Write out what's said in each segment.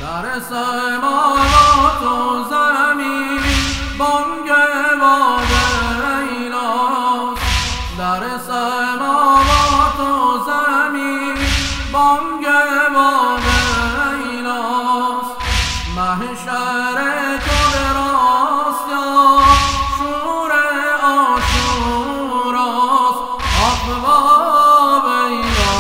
در سماوات و زمین بانگ باد ایلاست. در سماوات و زمین بانگ باد ایلاست. محشر تو براست یا شور عاشوراست. احباب ایلا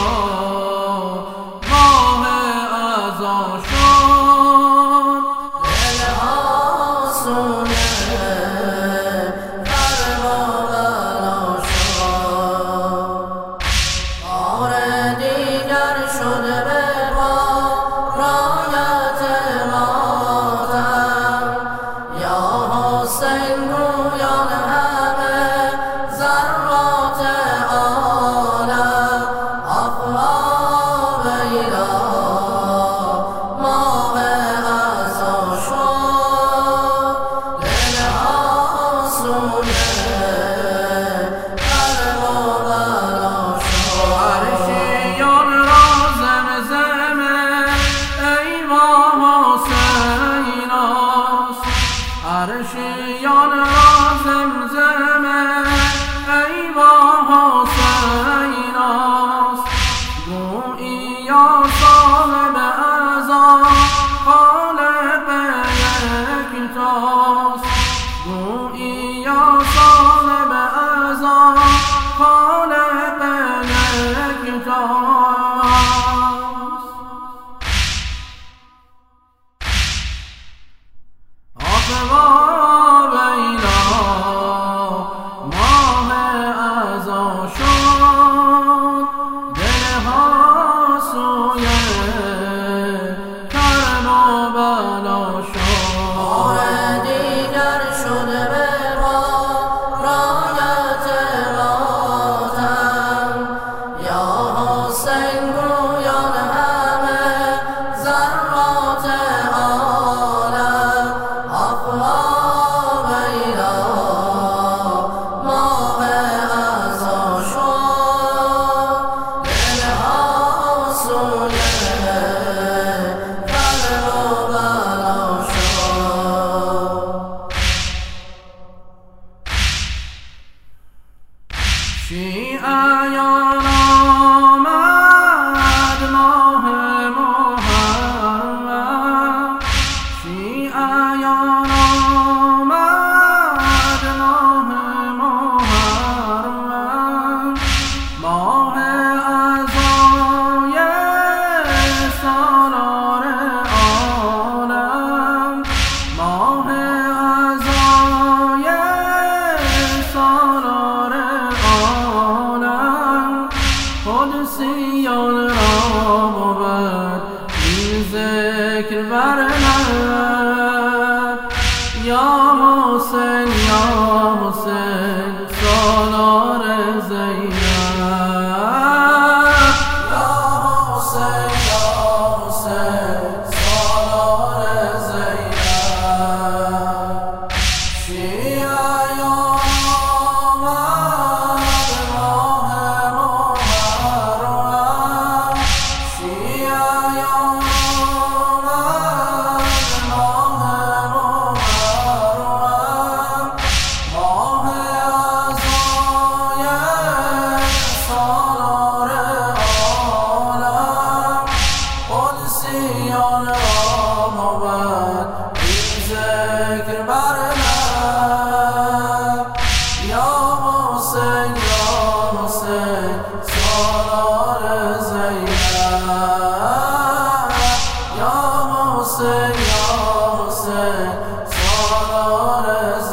ماه عزا شد. دلها سوی کربلا شد. بار دیگر شد به پا رایت ماتم. یا حسین گویان همه ذرات عالم. احباب ایلا ماه عزا شد. دلها سوی کربلا شد. عرشیان را زمزمه ای با حسین است. عرشیان را زمزمه ای با حسین است. گویی یا صاحب اعضا خالق یکتاست. گویی یا صاحب اعضا خالق یکتاست. احباب ایلا ماه عزا شد. دلها سوی کربلا شد. بار دیگر شد به پا رایت ماتم. یا حسین گویان همه ذرات عالم. احباب ایلا ماه عزا شد. دلها سوی کربلا شد. شیعیان آمد ماه محرم. شیعیان آمد ماه محرم. ماه عزای سالار عالم. ماه عزای سالار عالم. قدسیان را بود این ذکر بر لب. یا حسین یا حسین سالار زینب. یا حسین یا حسین سالار زینب. شیعیان آمد ماه محرم. شیعیان آمد ماه محرم. ماه عزای سالار عالم. قدسیان را بود این ذکر بر لب. یا حسین یا حسین سالار زینب. یا حسین یا حسین سالار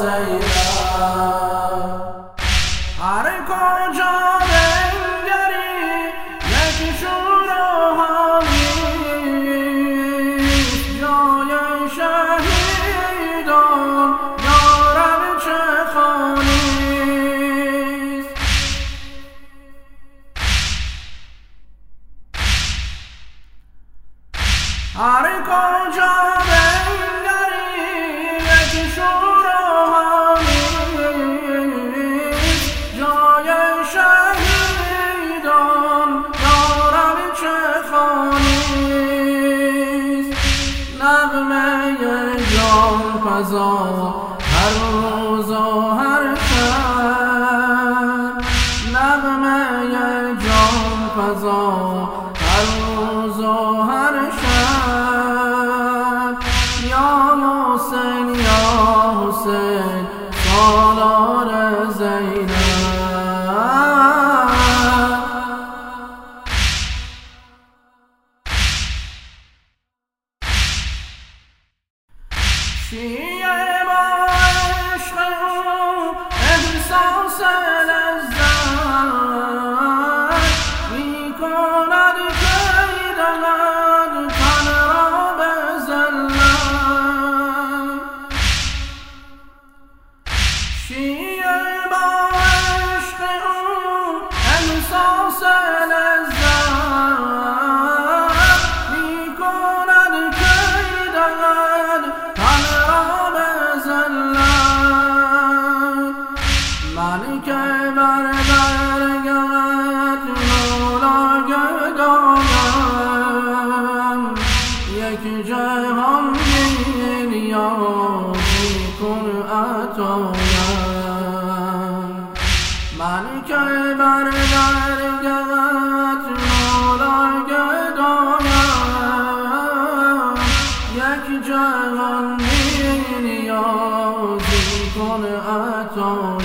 زینب. هر کجا بنگری یک شور و حالیست. جای شهیدان یارب چه خالیست. هر کجا بنگری یک شور و حالیست. جای شهیدان یارب چه خالیست. نغمه جان فزا هر روز و هر شب، نغمه جان فزا هر روز و هر شب. یا حسین یا حسین سالار زینب. شیعه با عشق او احساس لذت می کند که دهد تن را به ذلت. شیعه با عشق او احساس لذت می کند که دهد تن را به ذلت. من که بر درگهت مولا گدایم، یک جهان نیازی کن عطایم. من که بر درگهت مولا گدایم، یک جهان نیازی کن عطایم.